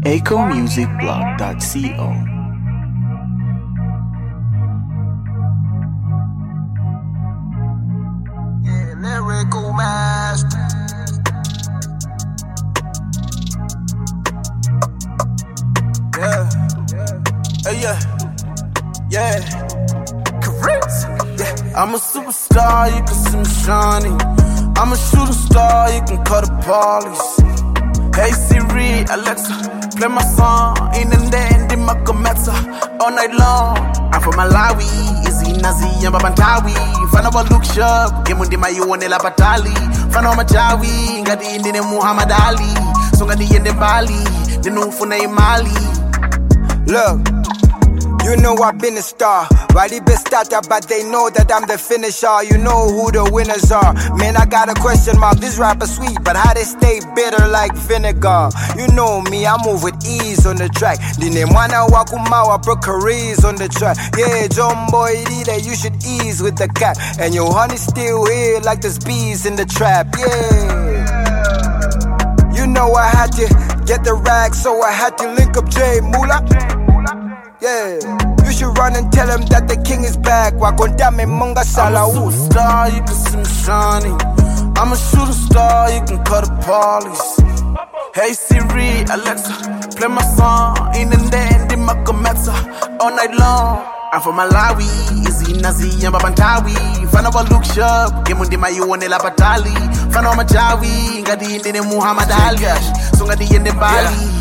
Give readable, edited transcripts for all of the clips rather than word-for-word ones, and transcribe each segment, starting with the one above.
ecomusicblog.co. Lyrical master. Yeah. Yeah. Correct. Yeah. I'm a superstar, you can see me shining. I'm a shooting star, you can call the police. Hey Siri, Alexa, play my song. In the end, in my cometa all night long. I'm from Malawi, easy nazi, yamba bantawi. Fana wa look sharp, gemundi mayuone la batali. Fana wa majawi, ngadi indine Muhammad Ali. So ngadi yende Bali, dinufuna imali. Look, you know I've been a star. Right, best starter, but they know that I'm the finisher. You know who the winners are. Man, I got a question mark. This rapper sweet, but how they stay bitter like vinegar? You know me, I move with ease on the track. Dine mwana wakumawa, bro, careers on the track. Yeah, John Boy, you should ease with the cat. And your honey still here like there's bees in the trap. Yeah. You know I had to get the rag, so I had to link up Jay Moolah. Yeah, you should run and tell him that the king is back. Wakondame Munga Salah. I'm a superstar, you can see me shining. I'm a shooting star, you can call the police. Hey Siri, Alexa, play my song. In the end, in my cometa all night long. I'm from Malawi, easy nazi, yamba bantawi. Fana wa look sharp, gemundi mayuone la batali. Fana wa majawi, ngadi indine Muhammad Ali. So ngadi yende Bali.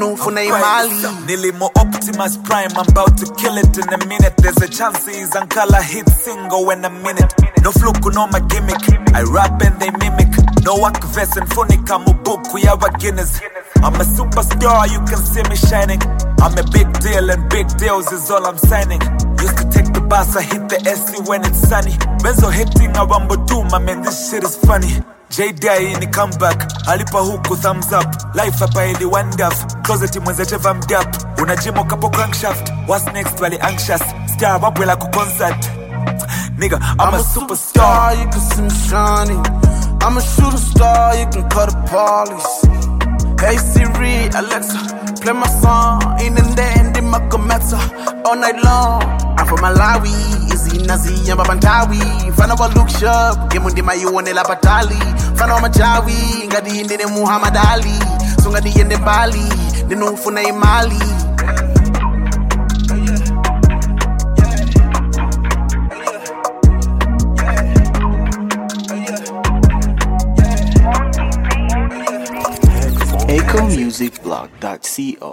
Nilimo Optimus Prime, I'm about to kill it in a minute. There's a chance he's Ankala hit single in a minute. No fluke, no my gimmick. I rap and they mimic. No work verse and phonic, I'm a book, we have a Guinness. I'm a superstar, you can see me shining. I'm a big deal and big deals is all I'm signing. Used to take the bus, I hit the SC when it's sunny. Benzo hitting a Wambo doom, I mean this shit is funny. J-Day in the comeback, alipa huku thumbs up. Life hapa ili wonderf, closet mwenze cheva mdap. Unajimo kapo crankshaft, what's next wali anxious. Star wabwela ku concert. Nigga, I'm a superstar, you can see me shining. I'm a shooting star, you can call the police. Hey Siri, Alexa, play my song. In the end, in my cometa all night long. I'm from Malawi, easy nazi, yamba bantawi. Fana wa look sharp, gemundi mayuone la batali. Fana wa majawi, ngadi indine Muhammad Ali. So ngadi yende Bali, dinufuna imali. ecomusicblog.co.